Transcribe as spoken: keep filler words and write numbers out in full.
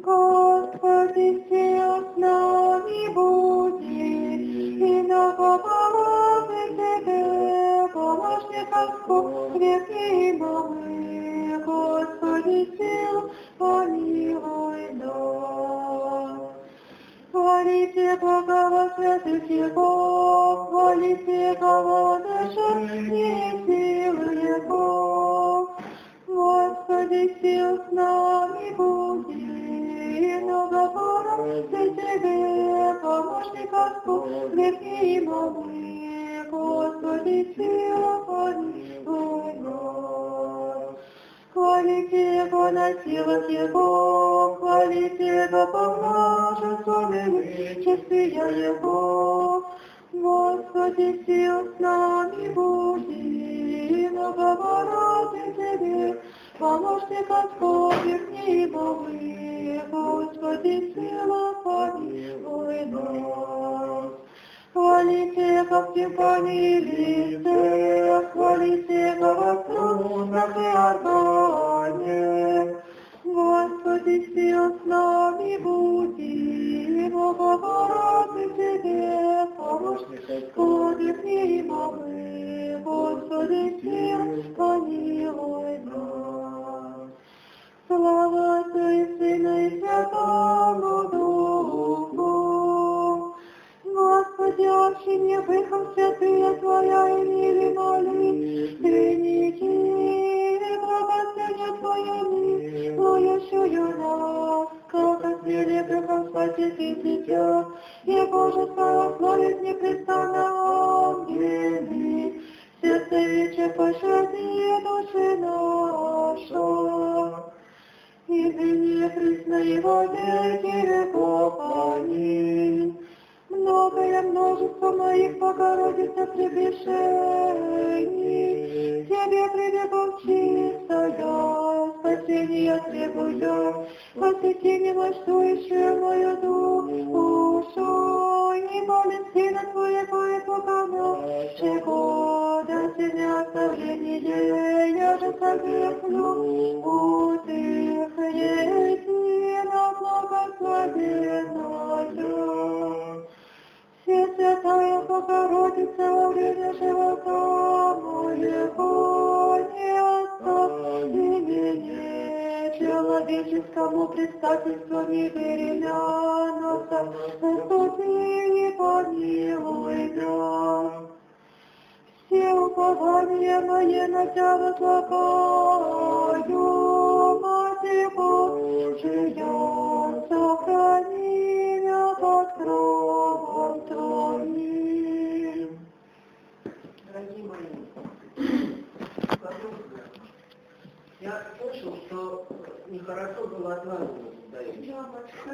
Господи, сил с нами буди, и на повороты Тебе, помощников векимо мы. Господи, сил помилуй нас. Хвалите Бога во святых Его, хвалите Его наша не силы Его. Господи, сил с нами буди, и много ты Тебе, помощников векимо мы. Господи, сил помилуй нас. Хвалите Его на силах Его, хвалите Его по множеству честия Его. Господи, сил с нами буди, и многоворотный Тебе, помощников верхнего мы. Господи, сила помилуй нас. Хвалите Его в симфонии листы, хвалите Его во струнах и органе. Господи, сил с нами буди, и благоворотный Тебе, помощников верхнего мы. Господи, сил помилуй нас. Слава Отцу и Сыну и Святому Духу. Господи, общине Духом Святые Твоя и мире моли, принеси благословение Твое милующую нас, как от великого Спасителя, и Боже славословит непрестанно ангели, сердце вече пощади души наша. И ныне присно Его веки веков. Аминь. Многое множество моих Богородица прегрешений, Тебе прибегу чистая, спасения требую, посети немощующую мою душу, и молит Сына Твоего и Бога нашего, да Тебя оставление, я же согрехну, утихни на благословенную. Святая Богородица, во время живота моего, не остави меня человеческому предстательству невереляноса, заступи и помилуй нас. Все упования мои на Тебя возлагаю, Матерь Божия, сохрани меня под кровом Твоим. Дорогие мои, я слышал, что нехорошо было отваживаться.